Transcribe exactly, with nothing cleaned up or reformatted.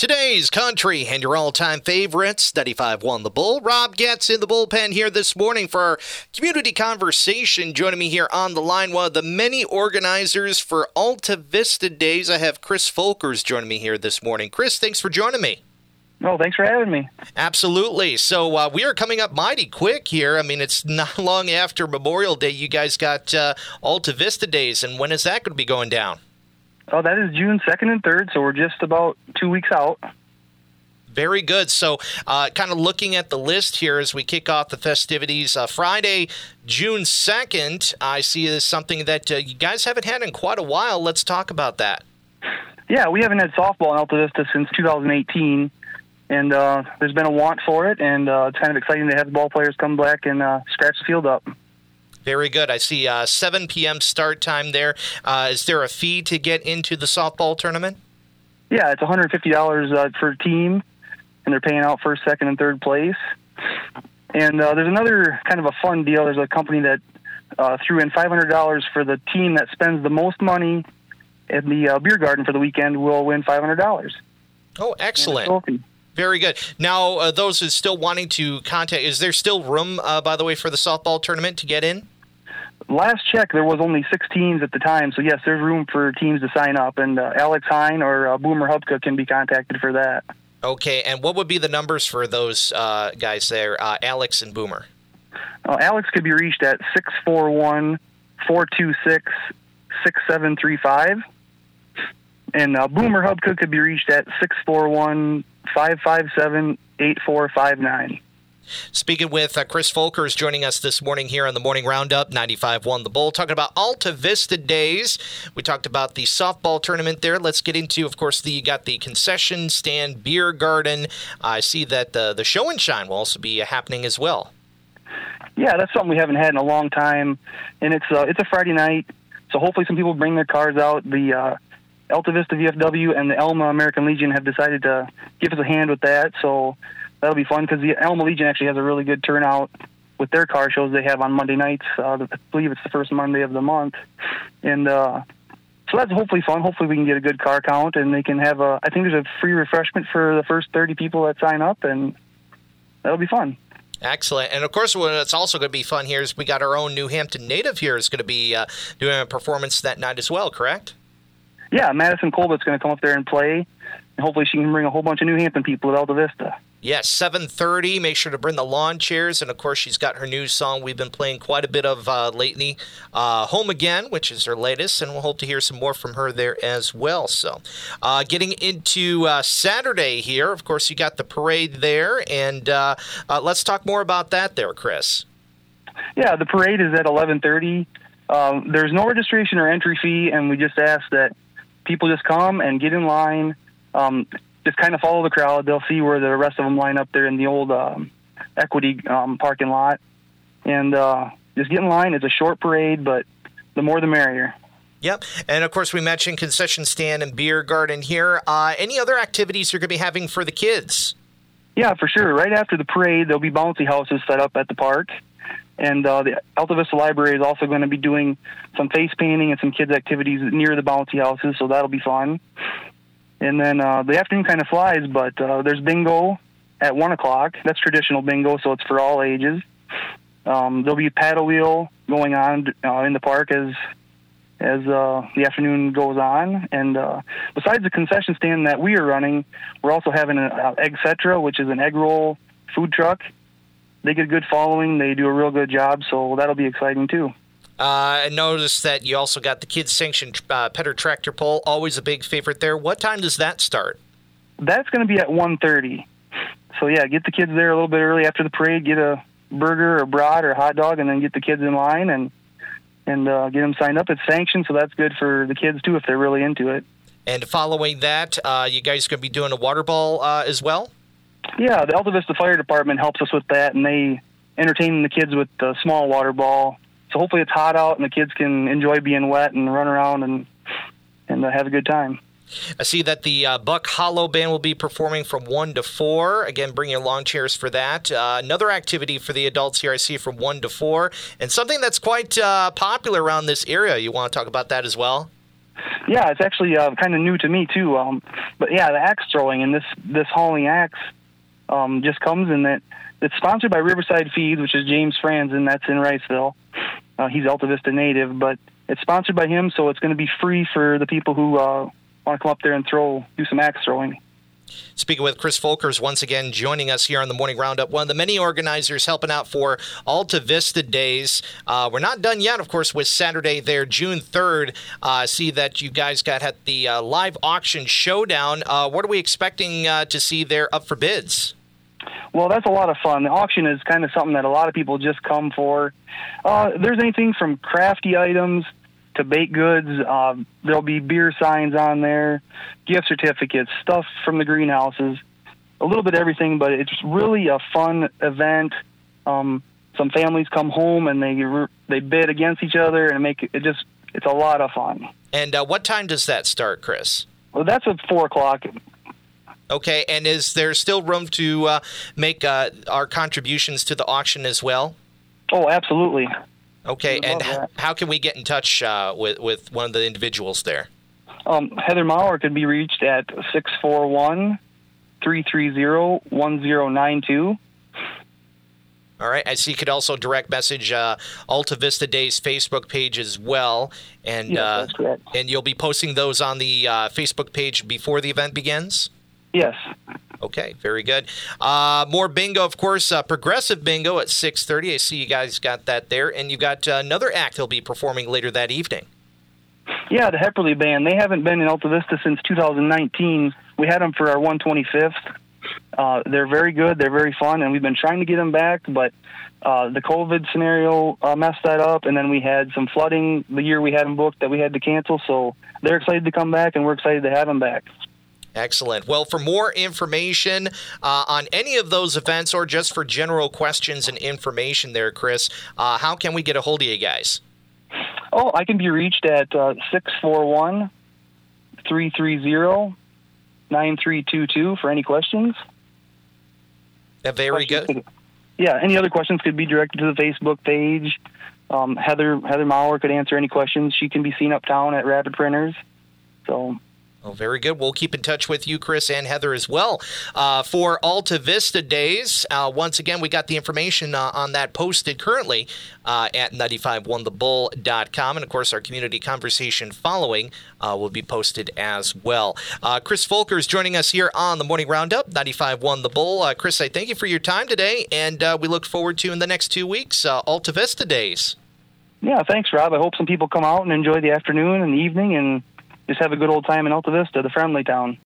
Today's country and your all-time favorites, ninety-five one The Bull. Rob Getz in the bullpen here this morning for our community conversation. Joining me here on the line, one of the many organizers for Alta Vista Days. I have Chris Folkers joining me here this morning. Chris, thanks for joining me. No, thanks for having me. Absolutely. So uh, we are coming up mighty quick here. I mean, it's not long after Memorial Day. You guys got uh, Alta Vista Days, and when is that going to be going down? Oh, that is June second and third, so we're just about two weeks out. Very good. So uh, kind of looking at the list here as we kick off the festivities. Uh, Friday, June second, I see is something that uh, you guys haven't had in quite a while. Let's talk about that. Yeah, we haven't had softball in Alta Vista since two thousand eighteen, and uh, there's been a want for it, and uh, it's kind of exciting to have the ball players come back and uh, scratch the field up. Very good. I see uh, seven p.m. start time there. Uh, is there a fee to get into the softball tournament? Yeah, it's one hundred fifty dollars uh, for a team, and they're paying out first, second, and third place. And uh, there's another kind of a fun deal. There's a company that uh, threw in five hundred dollars for the team that spends the most money at the uh, beer garden for the weekend will win five hundred dollars. Oh, excellent. Very good. Now, uh, those who are still wanting to contact, is there still room, uh, by the way, for the softball tournament to get in? Last check, there was only six teams at the time, so yes, there's room for teams to sign up, and uh, Alex Hine or uh, Boomer Hubka can be contacted for that. Okay, and what would be the numbers for those uh, guys there, uh, Alex and Boomer? Uh, Alex could be reached at six four one, four two six, six seven three five, and uh, Boomer Hubka could be reached at six four one, five five seven, eight four five nine. Speaking with uh, Chris Folkers joining us this morning here on the Morning Roundup, ninety-five one The Bull, talking about Alta Vista Days. We talked about the softball tournament there. Let's get into, of course, the you got the concession stand, beer garden. I see that the, the show and shine will also be uh, happening as well. Yeah, that's something we haven't had in a long time, and it's uh, it's a Friday night, so hopefully some people bring their cars out. The uh, Alta Vista V F W and the Elma American Legion have decided to give us a hand with that, so that'll be fun because the Elma Legion actually has a really good turnout with their car shows they have on Monday nights. Uh, I believe it's the first Monday of the month. And uh, so that's hopefully fun. Hopefully we can get a good car count, and they can have a, I think there's a free refreshment for the first thirty people that sign up, and that'll be fun. Excellent. And, of course, what's also going to be fun here is we got our own New Hampton native here is going to be uh, doing a performance that night as well, correct? Yeah, Madison Colbett's going to come up there and play, and hopefully she can bring a whole bunch of New Hampton people at Alta Vista. Yes, seven thirty. Make sure to bring the lawn chairs. And, of course, she's got her new song we've been playing quite a bit of uh, lately, uh, Home Again, which is her latest, and we'll hope to hear some more from her there as well. So uh, getting into uh, Saturday here, of course, you got the parade there, and uh, uh, let's talk more about that there, Chris. Yeah, the parade is at eleven thirty. Um, there's no registration or entry fee, and we just ask that people just come and get in line. Um, just kind of follow the crowd. They'll see where the rest of them line up there in the old um, Equity um, parking lot. And uh, just get in line. It's a short parade, but the more the merrier. Yep. And, of course, we mentioned concession stand and beer garden here. Uh, any other activities you're going to be having for the kids? Yeah, for sure. Right after the parade, there'll be bouncy houses set up at the park. And uh, the Alta Vista Library is also going to be doing some face painting and some kids' activities near the bouncy houses, so that'll be fun. And then uh, the afternoon kind of flies, but uh, there's bingo at one o'clock. That's traditional bingo, so it's for all ages. Um, there'll be a paddle wheel going on uh, in the park as as uh, the afternoon goes on. And uh, besides the concession stand that we are running, we're also having an uh, Egg Cetra, which is an egg roll food truck. They get a good following. They do a real good job, so that'll be exciting too. Uh, I noticed that you also got the kids' sanctioned uh, Petter tractor pull, always a big favorite there. What time does that start? That's going to be at one thirty. So, yeah, get the kids there a little bit early after the parade, get a burger or brat or a hot dog, and then get the kids in line and and uh, get them signed up. It's sanctioned, so that's good for the kids, too, if they're really into it. And following that, uh, you guys going to be doing a water ball uh, as well? Yeah, the Alta Vista Fire Department helps us with that, and they entertain the kids with the small water ball. So hopefully it's hot out and the kids can enjoy being wet and run around and and uh, have a good time. I see that the uh, Buck Hollow Band will be performing from one to four. Again, bring your lawn chairs for that. Uh, another activity for the adults here I see from one to four. And something that's quite uh, popular around this area. You want to talk about that as well? Yeah, it's actually uh, kind of new to me too. Um, but yeah, the axe throwing and this this hauling axe um, just comes in that it's sponsored by Riverside Feeds, which is James Franzen. That's in Riceville. Uh, he's Alta Vista native, but it's sponsored by him, so it's going to be free for the people who uh, want to come up there and throw, do some axe throwing. Speaking with Chris Folkers, once again joining us here on the Morning Roundup, one of the many organizers helping out for Alta Vista Days. Uh, we're not done yet, of course, with Saturday there, June third. Uh, see that you guys got at the uh, live auction showdown. Uh, what are we expecting uh, to see there up for bids? Well, that's a lot of fun. The auction is kind of something that a lot of people just come for. Uh, there's anything from crafty items to baked goods. Uh, there'll be beer signs on there, gift certificates, stuff from the greenhouses, a little bit of everything, but it's really a fun event. Um, some families come home and they they bid against each other and make it just, it's a lot of fun. And uh, what time does that start, Chris? Well, that's at four o'clock. Okay, and is there still room to uh, make uh, our contributions to the auction as well? Oh, absolutely. Okay, and that. how can we get in touch uh, with, with one of the individuals there? Um, Heather Maurer could be reached at six four one, three three zero, one zero nine two. All right, I see you could also direct message uh, Alta Vista Days Facebook page as well. And, yes, uh, that's correct. And you'll be posting those on the uh, Facebook page before the event begins? Yes. Okay, very good. Uh, more bingo, of course, uh, progressive bingo at six thirty. I see you guys got that there. And you got uh, another act he'll be performing later that evening. Yeah, the Hepperly Band. They haven't been in Alta Vista since two thousand nineteen. We had them for our one twenty-fifth. Uh, they're very good. They're very fun, and we've been trying to get them back, but uh, the COVID scenario uh, messed that up, and then we had some flooding the year we had them booked that we had to cancel, so they're excited to come back, and we're excited to have them back. Excellent. Well, for more information uh, on any of those events or just for general questions and information there, Chris, uh, how can we get a hold of you guys? Oh, I can be reached at uh, six four one, three three zero, nine three two two for any questions. Uh, very questions good. Could, yeah, any other questions could be directed to the Facebook page. Um, Heather Heather Maurer could answer any questions. She can be seen uptown at Rapid Printers. So... Oh, very good. We'll keep in touch with you, Chris, and Heather as well uh, for Alta Vista Days. Uh, once again, we got the information uh, on that posted currently uh, at nine five one the bull dot com. And, of course, our community conversation following uh, will be posted as well. Uh, Chris Folkers joining us here on the Morning Roundup, nine five one the bull. Uh, Chris, I thank you for your time today, and uh, we look forward to, in the next two weeks, uh, Alta Vista Days. Yeah, thanks, Rob. I hope some people come out and enjoy the afternoon and the evening and just have a good old time in Alta Vista, the friendly town.